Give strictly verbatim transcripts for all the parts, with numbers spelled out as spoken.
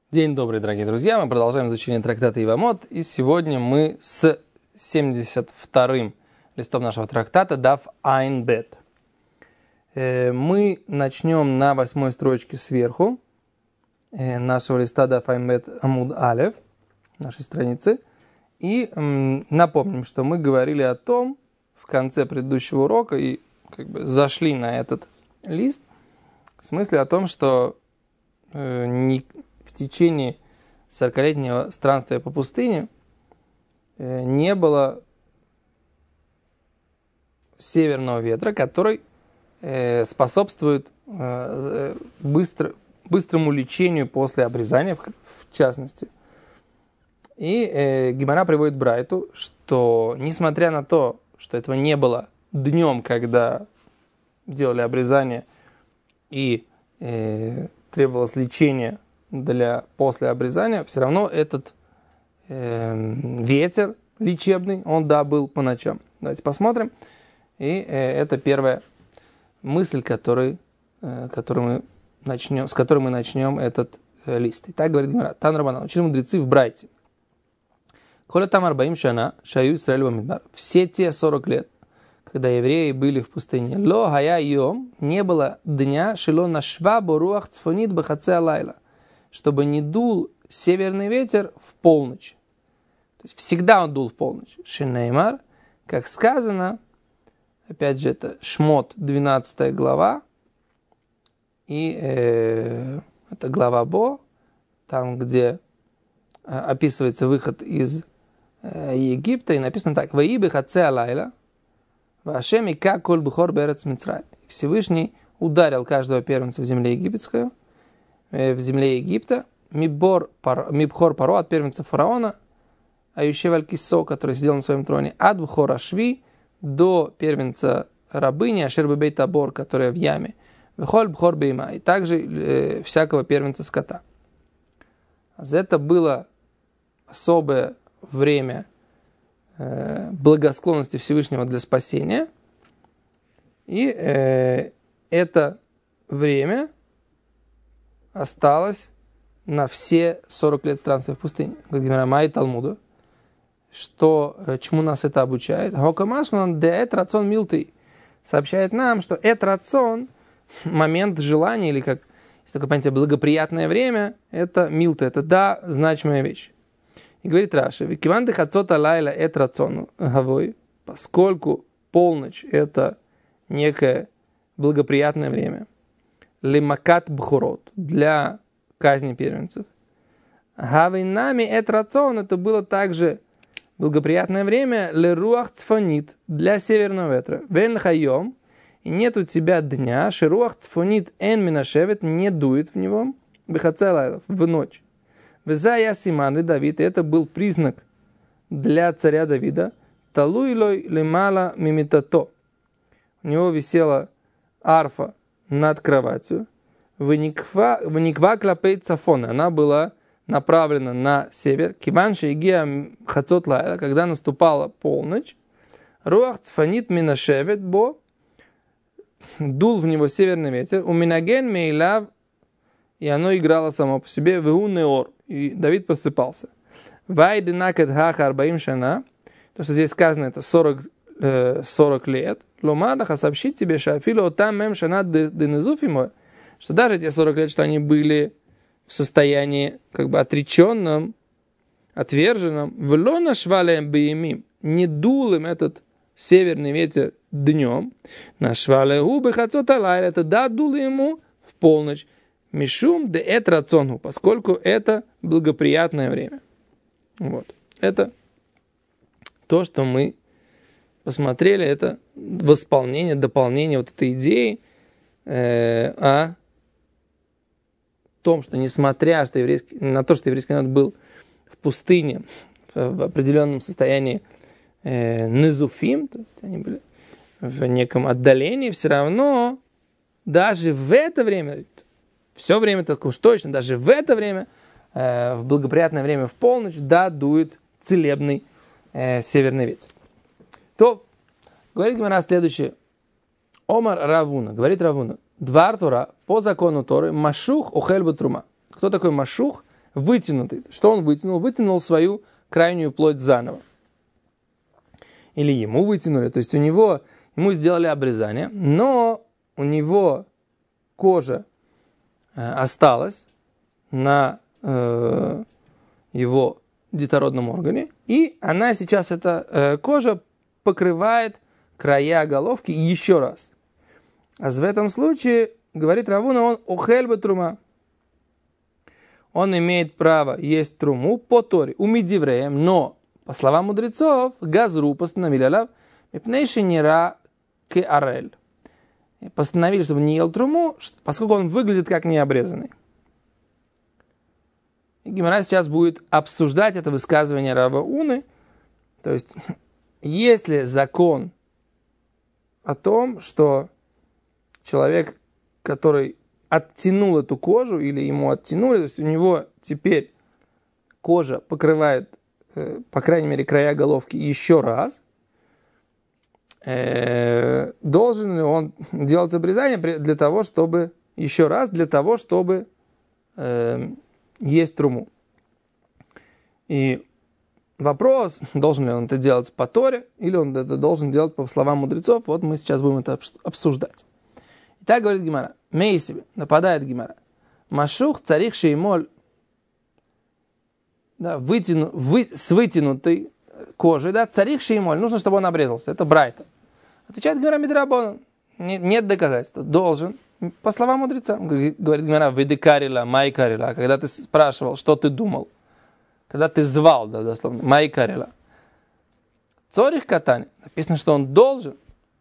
День добрый, дорогие друзья. Мы продолжаем изучение трактата Ивамот. И сегодня мы с семьдесят вторым листом нашего трактата Даф Айн Бет. Мы начнем на восьмой строчке сверху нашего листа Даф Айн Бет Амуд Алев, нашей страницы. И напомним, что мы говорили о том в конце предыдущего урока и как бы зашли на этот лист в смысле о том, что э, не в течение сорокалетнего странствия по пустыне э, не было северного ветра, который э, способствует э, быстро, быстрому лечению после обрезания, в, в частности. И э, Гемара приводит Брайту, что несмотря на то, что этого не было днем, когда делали обрезание и э, требовалось лечение для после обрезания, все равно этот э, ветер лечебный, он да, был по ночам. Давайте посмотрим. И э, это первая мысль, который, э, которую мы начнем, с которой мы начнем этот э, лист. Итак, говорит Гемара, Тан Рабанан, учили мудрецы в Брайте. Коля там арбаим шана, шаю Исраэль бамидбар. Все те сорок лет, когда евреи были в пустыне, ло хая йом, не было дня, шило нашва боруах цфонит бахаце алайла, чтобы не дул северный ветер в полночь. То есть всегда он дул в полночь. Шинеймар, как сказано, опять же, это Шмот, двенадцатая глава, и э, это глава Бо, там, где э, описывается выход из э, Египта, и написано так: «Ваиби хаце алайла, ваашем ика коль бхор берец Мицрай». Всевышний ударил каждого первенца в земле египетской, в земле Египта, мибхор паро, от первенца фараона, аюшев аль-кисо, который сидел на своем троне, ад бхор ашви, до первенца рабыни, ашер бебей табор, которая в яме, вхоль бхор бейма, и также э, всякого первенца скота. Это было особое время э, благосклонности Всевышнего для спасения, и э, это время осталось на все сорок лет странствия в пустыне. Говорит Гемара Май Талмуда, что, чему нас это обучает. Хокамашман де эт рацион милтый сообщает нам, что эт рацион, момент желания, или как есть такое понятие благоприятное время, это милты, это да, значимая вещь. И говорит Раши, викиван де хацота лайла эт рацион гавой, поскольку полночь это некое благоприятное время, лимакат бхурот, для казни первенцев. Гавейнами эт рацион, это было также благоприятное время, леруах цфонит, для северного ветра. Вен хайом, и нет у тебя дня, шеруах цфонит эн минашевет, не дует в него, бехацелайлов, в ночь. Веза я симан Давид, это был признак для царя Давида, талуйлой лимала мимитато. У него висела арфа над кроватью, вниква клапей цафона, она была направлена на север, киванши игия хацот лайла, когда наступала полночь, руах цфанит минашевет бо, дул в него северный ветер, у минаген мейлав, и оно играло само по себе, веу неор, и Давид просыпался. Вайды накет хаха арбаим шана, то, что здесь сказано, это сорок, сорок лет, ломадаха сообщить тебе, шафило там мем шана денезуфимо, что даже эти сорок лет, что они были в состоянии как бы отреченном, отверженном, влона швалем беемим, не дул им этот северный ветер днем, на швале губы хацота лайла, это да, дул ему в полночь, мишум де эт рацону, поскольку это благоприятное время. Вот. Это то, что мы посмотрели, это восполнение, дополнение вот этой идеи э, о том, что несмотря что еврейский, на то, что еврейский народ был в пустыне, в, в определенном состоянии э, незуфим, то есть они были в неком отдалении, все равно даже в это время, все время так уж точно, даже в это время, э, в благоприятное время, в полночь, да, дует целебный э, северный ветер. То, говорит Гемара следующее. Омар Равуна, говорит Равуна, Двар Тора, по закону Торы, машух охель бутрума. Кто такой машух? вытянутый. Что он вытянул? Вытянул свою крайнюю плоть заново. Или ему вытянули. То есть у него, ему сделали обрезание, но у него кожа э, осталась на э, его детородном органе, и она сейчас, эта э, кожа, покрывает края головки еще раз. А в этом случае, говорит Равуна, он охель бе трума. Он имеет право есть труму по Торе, умидивреем, но, по словам мудрецов, газру постановили алав, мипнейши нира ке арель. Постановили, чтобы не ел труму, поскольку он выглядит как необрезанный. И Гемара сейчас будет обсуждать это высказывание Рава Уны. То есть, есть ли закон о том, что человек, который оттянул эту кожу, или ему оттянули, то есть у него теперь кожа покрывает, э, по крайней мере, края головки еще раз, э, должен ли он делать обрезание для того, чтобы, еще раз, для того, чтобы э, есть труму. И вопрос, должен ли он это делать по Торе, или он это должен делать по словам мудрецов, вот мы сейчас будем это обсуждать. Итак, говорит Гемара, Мейсибе, нападает Гемара, Машух царих шеймоль, да, вытяну, вы, с вытянутой кожей, да, царих шеймоль, нужно, чтобы он обрезался, это брайта. Отвечает Гемара Мидрабонан, нет, нет доказательства, должен. По словам мудреца, говорит Гемара, «Ведекарила, майкарила», когда ты спрашивал, что ты думал, когда ты звал, да, дословно, майкарила. Цорих катани, написано, что он должен,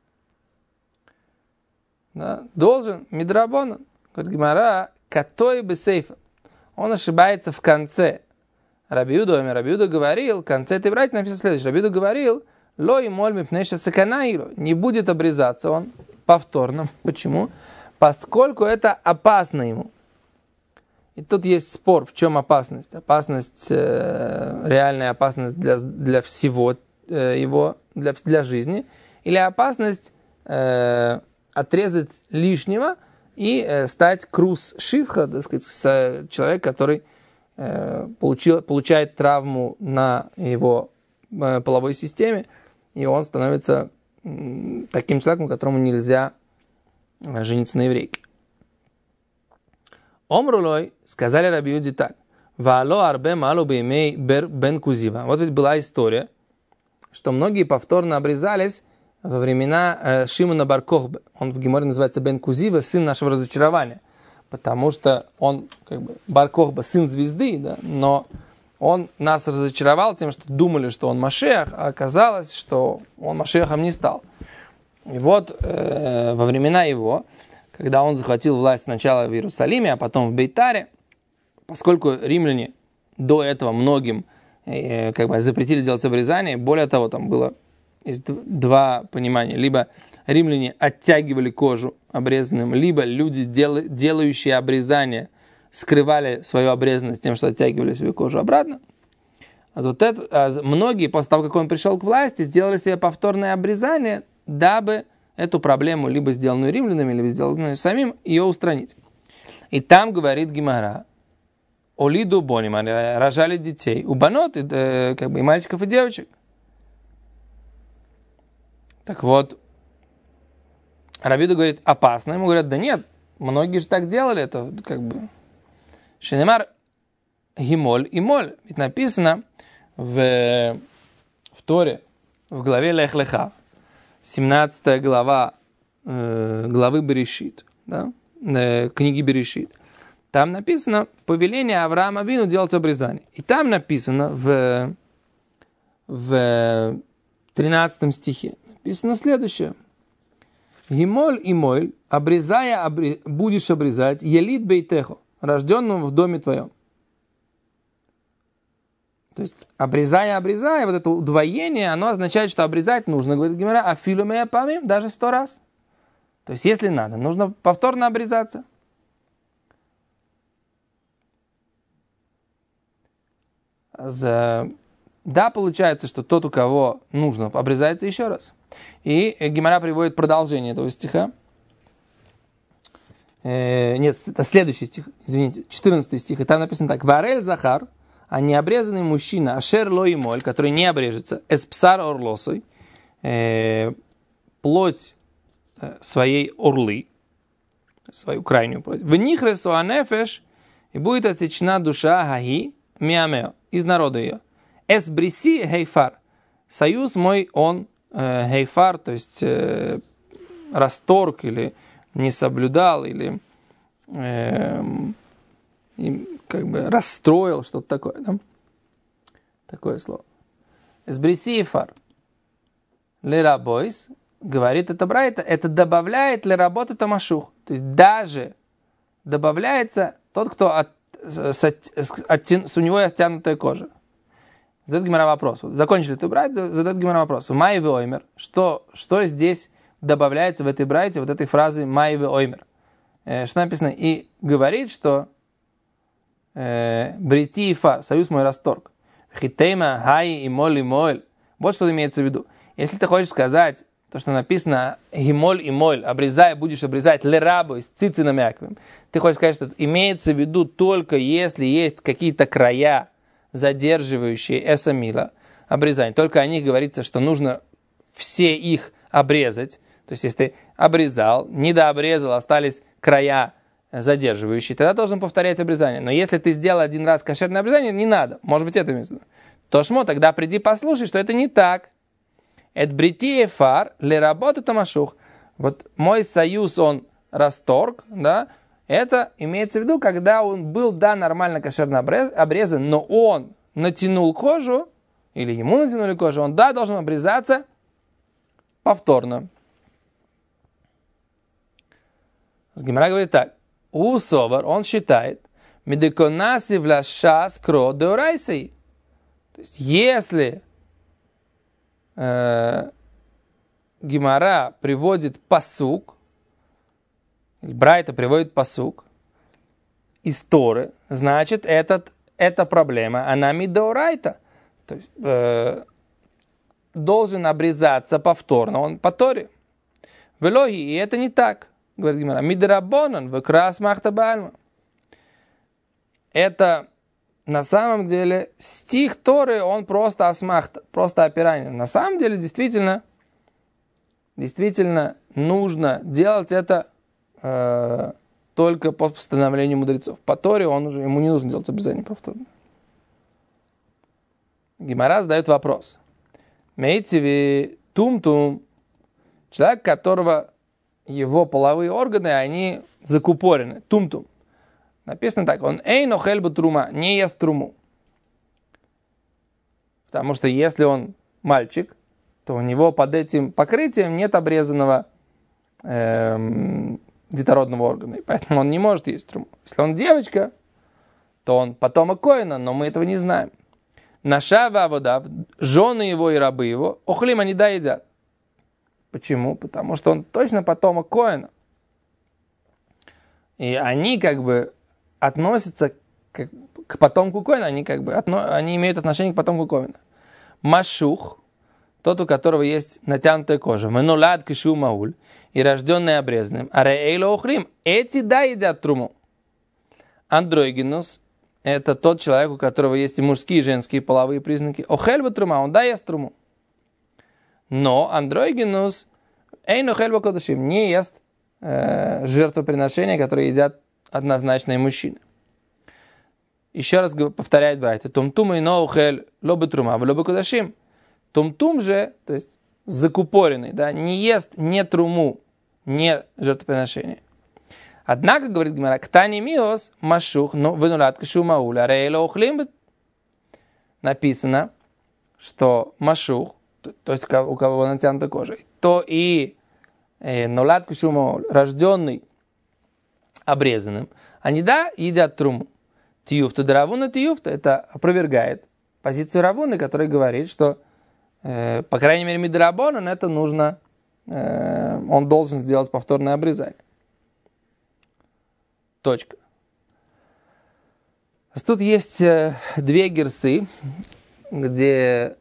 да, должен, мидрабона, говорит Гемара, «Катой бы сейфа», он ошибается в конце. Рабиуда, Рабиуда говорил, в конце этой братья написано следующее, Рабиуда говорил, «Ло и моль мипнеша саканаило», не будет обрезаться он повторно. Почему? Поскольку это опасно ему. И тут есть спор, в чем опасность. Опасность, э, реальная опасность для, для всего э, его, для, для жизни, или опасность э, отрезать лишнего и э, стать крус шивха, так сказать, с, человек, который э, получил, получает травму на его э, половой системе, и он становится э, таким человеком, которому нельзя жениться на еврейке. Омрулой, сказали Раби Юди так. Ваало арбе малу беймей бер бен Кузива. Вот ведь была история, что многие повторно обрезались во времена э, Шимона бар Кохбе. Он в Геморе называется бен Кузива, сын нашего разочарования. Потому что он, как бы, бар Кохба, сын звезды, да, но он нас разочаровал тем, что думали, что он Машиах, а оказалось, что он Машиахом не стал. И вот э, во времена его, когда он захватил власть сначала в Иерусалиме, а потом в Бейтаре, поскольку римляне до этого многим э, как бы запретили делать обрезание, более того, там было есть два понимания. Либо римляне оттягивали кожу обрезанным, либо люди, дел, делающие обрезание, скрывали свою обрезанность тем, что оттягивали свою кожу обратно. А вот это, а многие, после того, как он пришел к власти, сделали себе повторное обрезание, дабы эту проблему, либо сделанную римлянами, либо сделанную самим, ее устранить. И там говорит Гемара, олиду боним, рожали детей, у банот, э, как бы и мальчиков, и девочек. Так вот, Рабиуда говорит, опасно. Ему говорят, да нет, многие же так делали, это как бы Шенемар гимоль и моль. Ведь написано в, в Торе, в главе Лех Леха, семнадцатая глава э, главы Берешит, да, э, книги Берешит. Там написано повеление Авраама Авину делать обрезание. И там написано в, в тринадцатом стихе, написано следующее. Гимоль и моль, обрезая, обре... будешь обрезать, елит бейтехо, рожденному в доме твоем. То есть, обрезая, обрезая, вот это удвоение, оно означает, что обрезать нужно, говорит Гемара, афилу мея памим, даже сто раз. То есть, если надо, нужно повторно обрезаться. За... Да, получается, что тот, у кого нужно, обрезается еще раз. И Гемара приводит продолжение этого стиха. э, нет, это следующий стих, извините, четырнадцатый стих, и там написано так, «Варель Захар», а необрезанный мужчина, ашер ло и моль, который не обрежется, эспсар орлосой, э, плоть э, своей орлы, свою крайнюю плоть, в них ресуанефеш, и будет отсечена душа гаги миамео, из народа ее. Эсбриси гейфар, союз мой, он э, гейфар, то есть э, расторг, или не соблюдал, или э, и, как бы расстроил, что-то такое, да? Такое слово. Эсбриси гейфар. Лерабойс, говорит это Брайта, это добавляет леработ это машух. То есть даже добавляется тот, кто от, с, от, от, с у него оттянутая кожа. Задает Гемара вопрос. Вот, закончили эту Брайту, задает Гемара вопрос. Майве оймер. Что, что здесь добавляется в этой Брайте, вот этой фразы Майве оймер? Э, что написано? И говорит, что э, брити и фар, союз мой расторг. Хитейма, хай и моль и моль. Вот что имеется в виду. Если ты хочешь сказать то, что написано гимоль и моль, обрезай, будешь обрезать лерабу с цицинами аквим. Ты хочешь сказать, что имеется в виду только если есть какие-то края, задерживающие эсамила, обрезание. Только о них говорится, что нужно все их обрезать. То есть, если ты обрезал, недообрезал, остались края задерживающие, тогда должен повторять обрезание. Но если ты сделал один раз кошерное обрезание, не надо. Может быть, это имеется в виду. То шмо, тогда приди послушай, что это не так. Это бритие фар, ле работа машух. Вот мой союз, он расторг, да, это имеется в виду, когда он был, да, нормально кошерно обрезан, но он натянул кожу, или ему натянули кожу, он, да, должен обрезаться повторно. Гемара говорит так. У Совар, он считает, медеконаси влаша скро деорайсей. То есть, если э, Гемара приводит пасук, Брайта приводит пасук из Торы, значит, этот, эта проблема, она мидеорайта. То есть, э, должен обрезаться повторно, он по Торе. В Элохи, и это не так, говорит Гемара. Мидрабонан, векрас махта бальма. Это на самом деле стих Торы, он просто асмахта, просто опирание. На самом деле, действительно, действительно нужно делать это э, только по постановлению мудрецов. По Торе он уже, ему не нужно делать обрезание повторно. Гемара задает вопрос. Мейтиви тум-тум. Человек, которого его половые органы, они закупорены. Тум-тум. Написано так. Он эйно хельбу трума. Не ест труму. Потому что если он мальчик, то у него под этим покрытием нет обрезанного эм, детородного органа. И поэтому он не может есть труму. Если он девочка, то он потомок Коэна, но мы этого не знаем. Наша вавода, жены его и рабы его, охлим они да едят. Почему? Потому что он точно потомок Коэна. И они как бы относятся к, к потомку Коэна, они как бы отно, они имеют отношение к потомку Коэна. Машух, тот, у которого есть натянутая кожа, менулад кишу мауль, и рожденный обрезанным, ареэйло охлим, эти да едят труму. Андрогинус, это тот человек, у которого есть и мужские, и женские половые признаки. Охельба трума, он да ест труму. Но андрогинус, эйн охельба кодашим, не ест э, жертвоприношения, которые едят однозначно и мужчины. Еще раз повторяет Брайта. Тум-тум и но охель лобы трума, лобы кодашим. Тум-тум же, то есть закупоренный, да, не ест не труму, не жертвоприношение. Однако, говорит Гемара, ктани миос машух, но венулат кишу мауль, арейло охлим. Написано, что машух, то, то есть у кого натянута кожа, то и э, нулат кишу мауль, рожденный обрезанным, они, да, едят труму. Тиюфта да равуна тиюфта, это опровергает позицию Равуны, который говорит, что, э, по крайней мере, мидрабонан, это нужно, э, он должен сделать повторное обрезание. Точка. Тут есть э, две герсы, где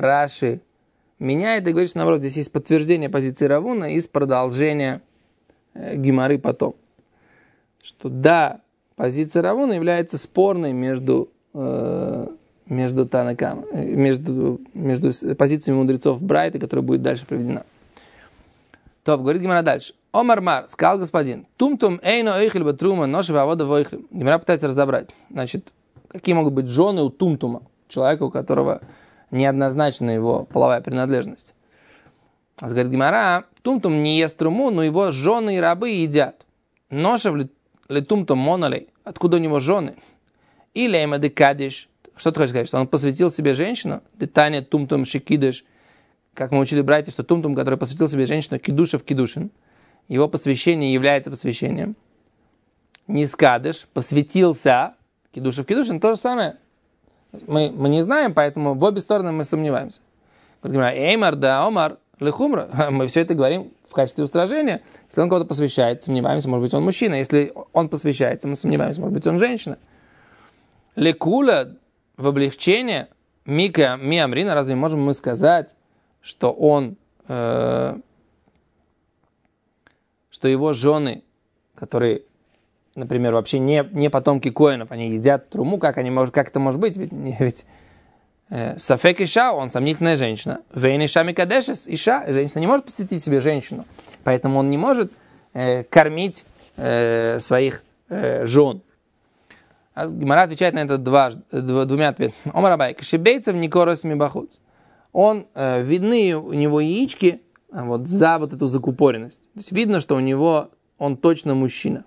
Раши меняет и говорит, что, наоборот, здесь есть подтверждение позиции Равуна из продолжения э, Гемары потом. Что да, позиция Равуна является спорной между, э, между Танакам, между, между позициями мудрецов Брайта, которая будет дальше приведена. То, говорит Гемара дальше. Омар Мар, сказал господин, тум-тум эйно эйхель батрума, ношева авода войхель. Гемара пытается разобрать. Значит, какие могут быть жены у тум-тума, человека, у которого неоднозначна его половая принадлежность. А говорит Гемара, тум-тум не ест труму, но его жены и рабы едят. Ношев ли тум-тум монолей, откуда у него жены? Или эма декадиш, что ты хочешь сказать, что он посвятил себе женщину, детание тум-тум шикидыш, как мы учили братья, что тум-тум, который посвятил себе женщину, кидушев кидушин, его посвящение является посвящением. Не скадыш, посвятился, кидушев кидушин, то же самое. Мы, мы не знаем, поэтому в обе стороны мы сомневаемся. Эймар да омар лехумра. Мы все это говорим в качестве устражения. Если он кого-то посвящает, сомневаемся, может быть, он мужчина. Если он посвящается, мы сомневаемся, может быть, он женщина. Лекула в облегчение мика миамрина. Разве можем мы сказать, что он, э, что его жены, которые, например, вообще не, не потомки коинов, они едят труму, как, они, как это может быть? Ведь, ведь э, Сафек Иша, он сомнительная женщина. Вейн Иша Микадешес, Иша, женщина не может посвятить себе женщину, поэтому он не может э, кормить э, своих э, жен. А Гемара отвечает на это два, два, двумя ответами. Омар Абай, кашибейцев никорос мибахуц. Он, э, видны у него яички вот, за вот эту закупоренность. То есть видно, что у него, он точно мужчина.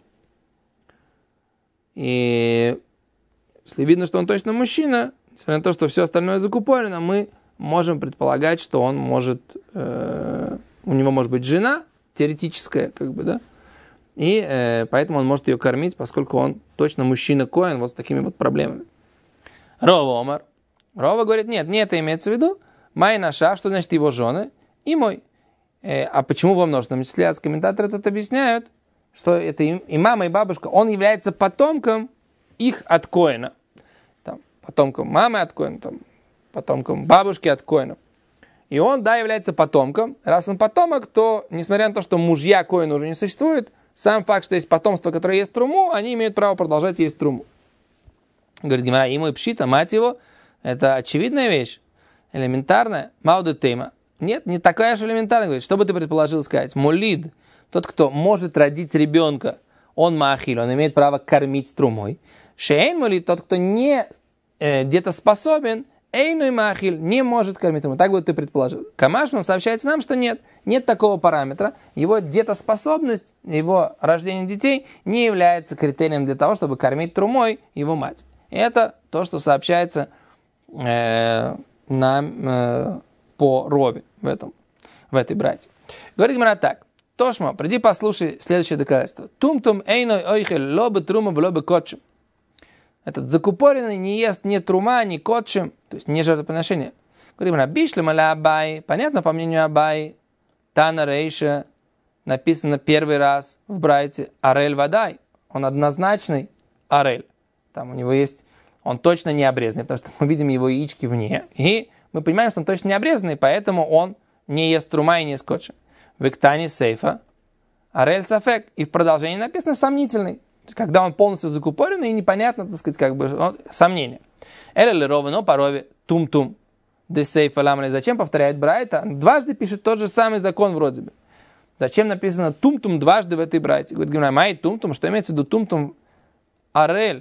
И если видно, что он точно мужчина, несмотря на то, что все остальное закупорено, мы можем предполагать, что он может, э, у него может быть жена, теоретическая, как бы, да, и э, поэтому он может ее кормить, поскольку он точно мужчина-коэн, вот с такими вот проблемами. Рова Омар. Рова говорит, нет, не это имеется в виду. Май наша, что значит его жены, и мой. Э, а почему во множественном числе? Комментаторы тут объясняют, что это и, и мама, и бабушка, он является потомком их от коэна. Там, потомком мамы от коэна, там, потомком бабушки от коэнов. И он, да, является потомком. Раз он потомок, то, несмотря на то, что мужья коэна уже не существует, сам факт, что есть потомство, которое ест труму, они имеют право продолжать есть труму. Говорит Гемара, ему и пшита, мать его, это очевидная вещь, элементарная, мауды тема. Нет, не такая же элементарная. Говорит, что бы ты предположил сказать? Мулид, тот, кто может родить ребенка, он махиль, он имеет право кормить трумой. Шейн мулид, тот, кто не э, где-то способен, эйну и махиль, не может кормить трумой. Так бы ты предположил. Камаш, он сообщается нам, что нет. Нет такого параметра. Его детоспособность, его рождение детей не является критерием для того, чтобы кормить трумой его мать. Это то, что сообщается э, нам э, по Рове в, этом, в этой братье. Говорит Гемара так. Тошма, приди послушай следующее доказательство. Тум-тум эйной ойхель лобы трума в лобы котчем. Этот закупоренный не ест ни трума, ни котчем, то есть не жертвоприношение. Говорит Гемара, бишлем аля Абай. Понятно, по мнению Абай, Тана Рейша, написано первый раз в Брайте Арель Вадай. Он однозначный Арель. Там у него есть, он точно не обрезанный, потому что мы видим его яички вне. И мы понимаем, что он точно не обрезанный, поэтому он не ест трума и не ест котча. В Иктане Сейфа Арель Сафек. И в продолжении написано сомнительный. Когда он полностью закупоренный и непонятно, так сказать, как бы он, сомнение. Эле ровно по рове тум-тум. Зачем повторяет Брайта? Дважды пишет тот же самый закон вроде бы. Зачем написано тум-тум дважды в этой Брайте? Говорит, говорит, май тум-тум, что имеется в виду тум-тум арель?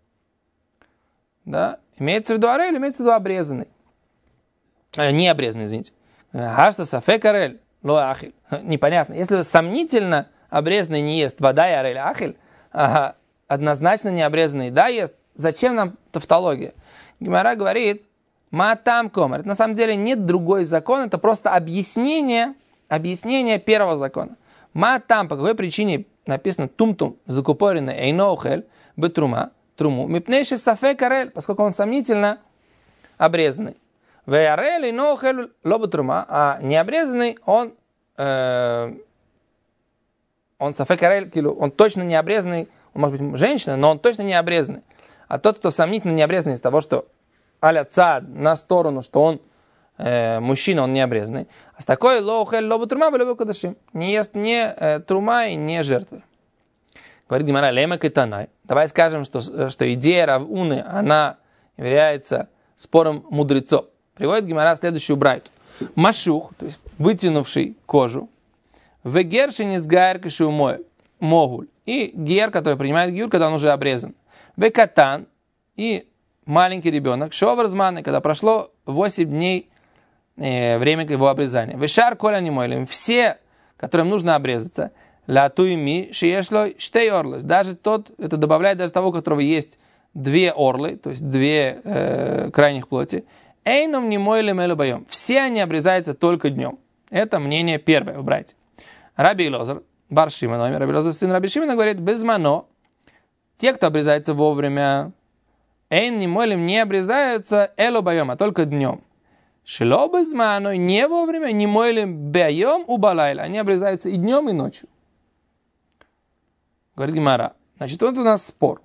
Да? Имеется в виду арель, имеется в виду обрезанный. А, не обрезанный, извините. Хашта сафек арель, ло ахиль. Непонятно. Если сомнительно обрезанный не ест вода и арель ахиль, ага, однозначно не обрезанный да ест, зачем нам тавтология? Гемара говорит, матам комар. Это на самом деле нет другой закон, это просто объяснение, объяснение первого закона. Матам, по какой причине написано тум-тум, закупоренный эйноухель, бетрума, труму, мипнейши сафек арель, поскольку он сомнительно обрезанный. Вей арель эйноухель ло бетрума, а не обрезанный, он, э, он сафек арель, он точно не обрезанный, он может быть женщина, но он точно не обрезанный. А тот, кто сомнительно не обрезанный из того, что аля цад, на сторону, что он э, мужчина, он не обрезанный. А с такой лоухель лобу трума в кадашим. Не ест ни э, трума и не жертвы. Говорит Гемара, лема китанай. Давай скажем, что, что идея Рав Уны, она является спором мудрецов. Приводит Гемара следующую брайту. Машух, то есть вытянувший кожу, в гершине с гайркаши могуль. И гер, который принимает гюр, когда он уже обрезан. В катан и маленький ребенок, шоварзманы, когда прошло восемь дней э, время его обрезания. В шар коля не мойлем. Все, которым нужно обрезаться, ля туими шиешло штей орлос. Даже тот, это добавляет даже того, у которого есть две орлы, то есть две э, крайних плоти. Эйном не мойлем элю боем. Все они обрезаются только днем. Это мнение первое в брате. Раби Илозер, бар Шимона, Раби Илозер, сын Раби Шимона, говорит, без мано, те, кто обрезается вовремя, эйн не мойлем не обрезаются элю боем, а только днем. Шило без мано, не вовремя, не мойлем боем у балайла. Они обрезаются и днем, и ночью. Говорит Гемара. Значит, вот у нас спор.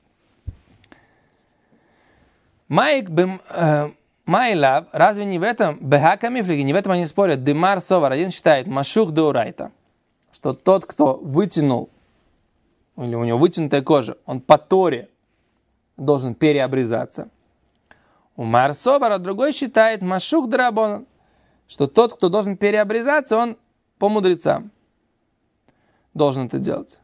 Майк бем... Майлав, разве не в этом, бехакамифлиги, не в этом они спорят, Демар Совар, один считает, Машух Деурайта, что тот, кто вытянул, или у него вытянутая кожа, он по Торе должен переобрезаться. У Мар Совар, а другой считает, Машух Драбон, что тот, кто должен переобрезаться, он по мудрецам должен это делать.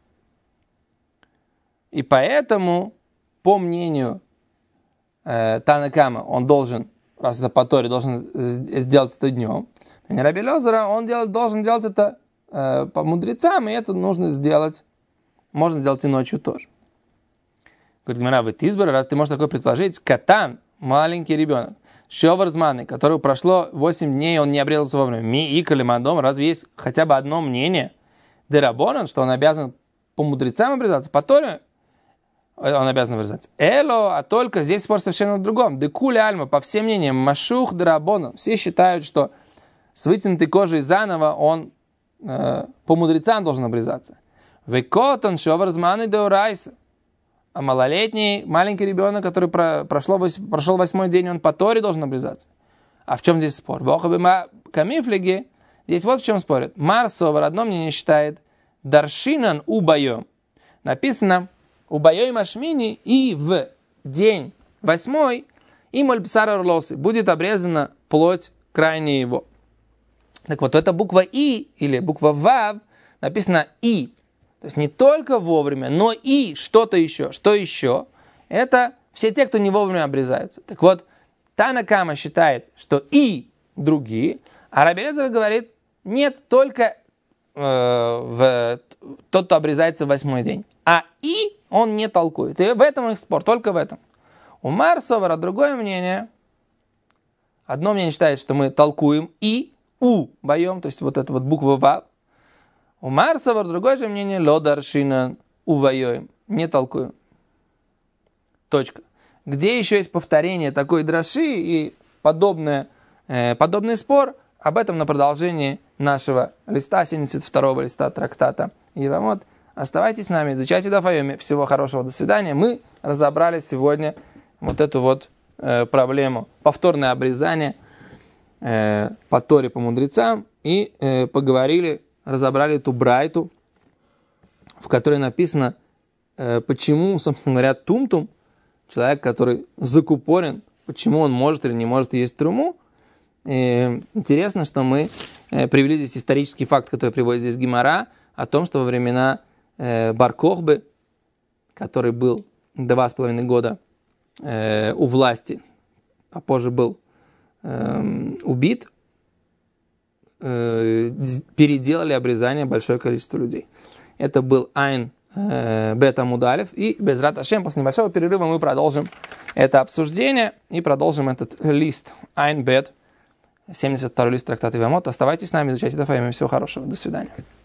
И поэтому, по мнению э, Танакама, он должен раз это по Торе, должен сделать это днем. А Раби Элиэзера, он делает, должен делать это э, по мудрецам, и это нужно сделать, можно сделать и ночью тоже. Говорит Гемара, вы Тизбер, раз ты можешь такое предположить, катан, маленький ребенок, шоварзманы, которого прошло восемь дней, он не обрезался вовремя, ми и калимадом, разве есть хотя бы одно мнение, дерабонан, что он обязан по мудрецам обрезаться, по Торе, он обязан обрезаться. Эло, а только здесь спор совершенно в другом. Декули альма, по всем мнениям, машух драбона. Все считают, что с вытянутой кожей заново он э, по мудрецам должен обрезаться. Векотон шоварзманы деурайса. А малолетний маленький ребенок, который про, прошло, прошел восьмой день, он по Торе должен обрезаться. А в чем здесь спор? Бохабима камифлиги. Здесь вот в чем спорят. Марсовар одно мнение считает даршинан убоем. Написано Убайой машмини, и в день восьмой и мольпсар орлосы будет обрезана плоть крайняя его. Так вот, эта буква И или буква Вав написано И. То есть не только вовремя, но и что-то еще. Что еще? Это все те, кто не вовремя обрезаются. Так вот, Танакама считает, что и другие, а Раби Элиэзер говорит, нет, только э, в, тот, кто обрезается в восьмой день. А и он не толкует. И в этом их спор, только в этом. У Марсовара другое мнение. Одно мнение считает, что мы толкуем и у боем, то есть вот эта вот буква Вав. У Марсовара другое же мнение, лодаршина у воюем, не толкуем. Точка. Где еще есть повторение такой драши и подобное, э, подобный спор, об этом на продолжении нашего листа, семьдесят второго листа трактата Евамот. Оставайтесь с нами, изучайте Дaf Yomi. Всего хорошего, до свидания. Мы разобрали сегодня вот эту вот э, проблему. Повторное обрезание э, по Торе, по мудрецам. И э, поговорили, разобрали эту брайту, в которой написано, э, почему, собственно говоря, тум-тум, человек, который закупорен, почему он может или не может есть труму. И интересно, что мы э, привели здесь исторический факт, который приводит здесь Гемара, о том, что во времена э, Бар-Кохбы, который был два с половиной года э, у власти, а позже был э, убит, э, переделали обрезание большое количество людей. Это был Айн э, Бет Амудалев, и Безрат Ашем, после небольшого перерыва мы продолжим это обсуждение и продолжим этот лист Айн Бет, семьдесят второй лист трактата Евамот. Оставайтесь с нами, изучайте Дaf Yomi. Всего хорошего, до свидания.